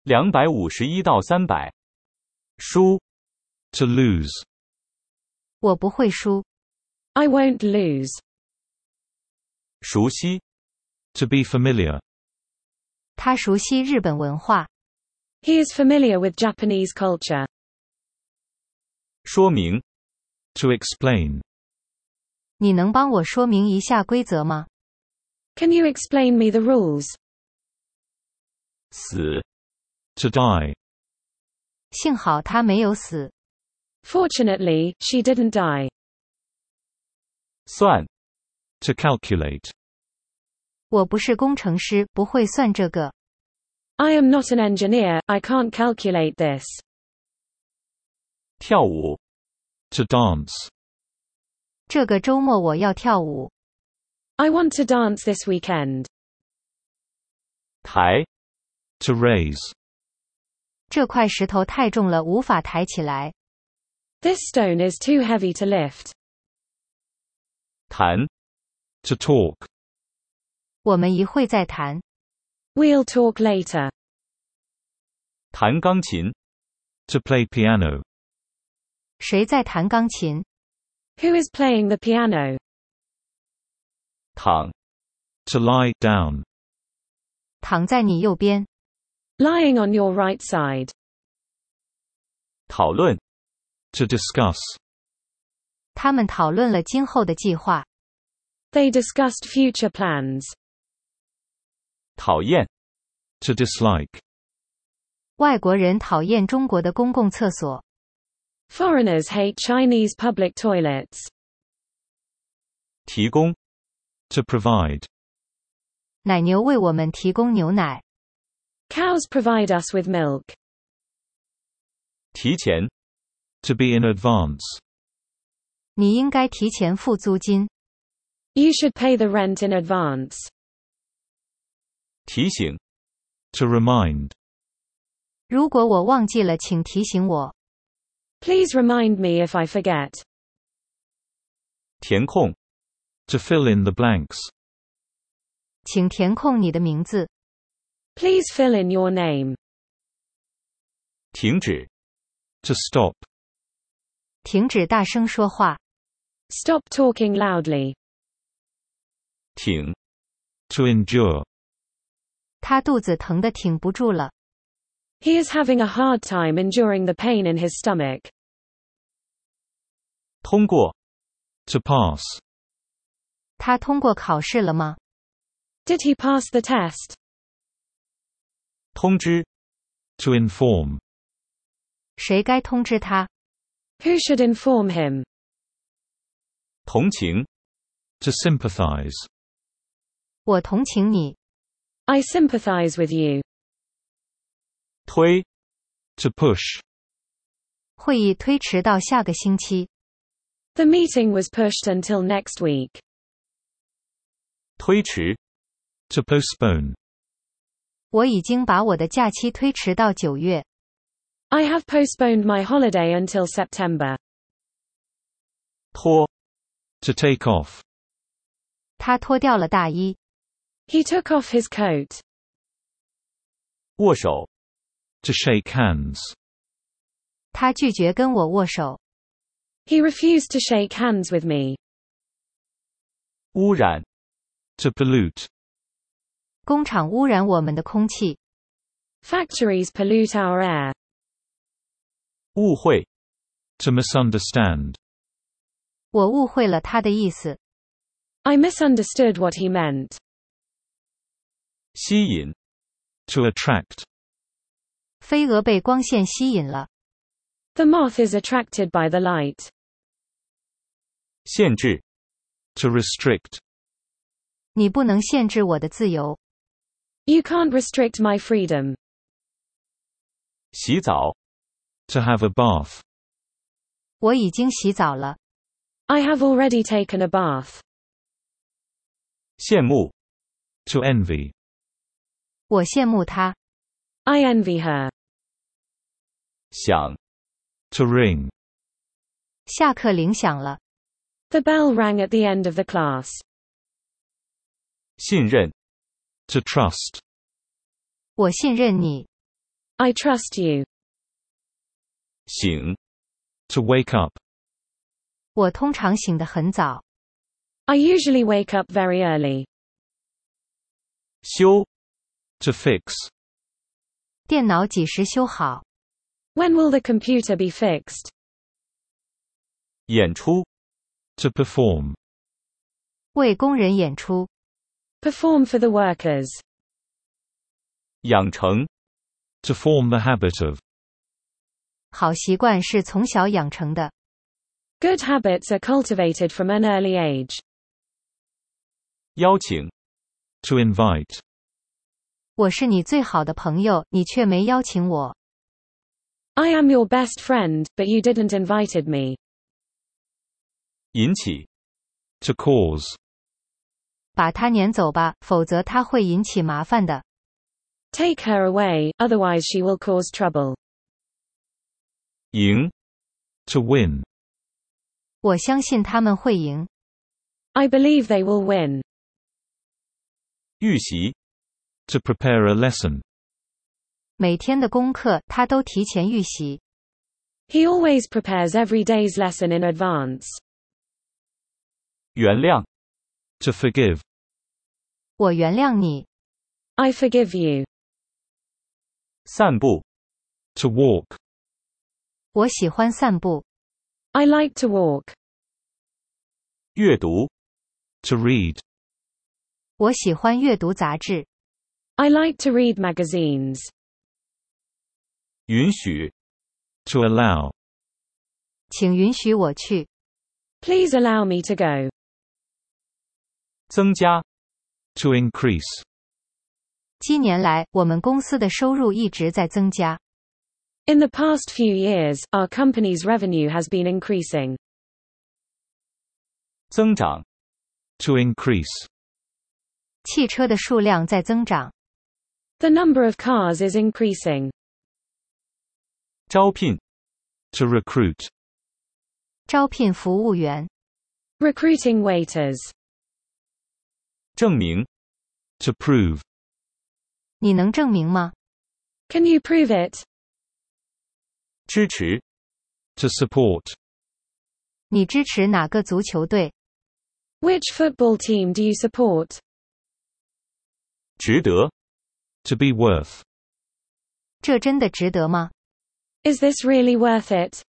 251到300。输。 To lose. 我不会输。 I won't lose. 熟悉。 To be familiar. 他熟悉日本文化。 He is familiar with Japanese culture. 说明。 To explain. 你能帮我说明一下规则吗？ Can you explain me the rules? 死。 To die. 幸好他没有死。 Fortunately, she didn't die. 算。 To calculate. 我不是工程师，不会算这个。 I am not an engineer, I can't calculate this. 跳舞。 To dance. 这个周末我要跳舞。 I want to dance this weekend. 抬。 To raise. 这块石头太重了，无法抬起来。 This stone is too heavy to lift. 谈。 To talk. 我们一会再谈。 We'll talk later. 弹钢琴。 To play piano. 谁在弹钢琴？ Who is playing the piano? 躺。 To lie down. 躺在你右边。 Lying on your right side. 讨论。 To discuss. 他们讨论了今后的计划。 They discussed future plans. 讨厌。 To dislike. 外国人讨厌中国的公共厕所。 Foreigners hate Chinese public toilets. 提供。 To provide. 奶牛为我们提供牛奶。 Cows provide us with milk. 提前。 To be in advance. 你应该提前付租金。 You should pay the rent in advance. 提醒。 To remind. 如果我忘记了，请提醒我。 Please remind me if I forget. 填空。 To fill in the blanks. 请填空你的名字。 Please fill in your name. 停止。 To stop. 停止大声说话。 Stop talking loudly. 挺。 To endure. 他肚子疼得挺不住了。 He is having a hard time enduring the pain in his stomach. 通过。 To pass. 他通过考试了吗？ Did he pass the test? 通知。 To inform. 谁该通知他？ Who should inform him? 同情。 To sympathize. 我同情你。 I sympathize with you. 推。 To push. 会议推迟到下个星期。 The meeting was pushed until next week. 推迟。 To postpone. 我已经把我的假期推迟到9月。 I have postponed my holiday until September. 脱。 To take off. 他脱掉了大衣。 He took off his coat. 握手。 To shake hands. 他拒绝跟我握手。 He refused to shake hands with me. 污染。 To pollute. 工厂污染我们的空气。 Factories pollute our air. 误会。 To misunderstand. 我误会了他的意思。 I misunderstood what he meant. 吸引。 To attract. 飞蛾被光线吸引了。 The moth is attracted by the light. 限制。 To restrict. 你不能限制我的自由。 You can't restrict my freedom. 洗澡。 To have a bath. 我已经洗澡了。 I have already taken a bath. 羡慕。 To envy. 我羡慕他。 I envy her. 响。 To ring. 下课铃响了。 The bell rang at the end of the class. 信任。 To trust. 我信任你。 I trust you. 醒， To wake up. 我通常醒得很早。 I usually wake up very early. 修， To fix. 电脑几时修好？ When will the computer be fixed? 演出， To perform. 为工人演出。 Perform for the workers. 养成， To form the habit of. 好习惯是从小养成的。 Good habits are cultivated from an early age. 邀请， To invite. 我是你最好的朋友，你却没邀请我。 I am your best friend, but you didn't invited me. 引起， To cause. 把他撵走吧，否则他会引起麻烦的。 Take her away, otherwise she will cause trouble. 赢， To win. 我相信他们会赢。 I believe they will win. 预习， To prepare a lesson. 每天的功课他都提前预习。 He always prepares every day's lesson in advance. 原谅， To forgive. 我原谅你。 I forgive you. 散步， To walk. 我喜欢散步。 I like to walk. 阅读， To read. 我喜欢阅读杂志。 I like to read magazines. 允许， To allow. 请允许我去。 Please allow me to go. 增加， To increase. 几年来，我们公司的收入一直在增加。 In the past few years, our company's revenue has been increasing. 增长， To increase. 汽车的数量在增长。 The number of cars is increasing. 招聘， To recruit. 招聘服务员。 Recruiting waiters. 证明， To prove. 你能证明吗？ Can you prove it? 支持， To support. 你支持哪个足球队？ Which football team do you support? 值得， To be worth. 这真的值得吗？ Is this really worth it?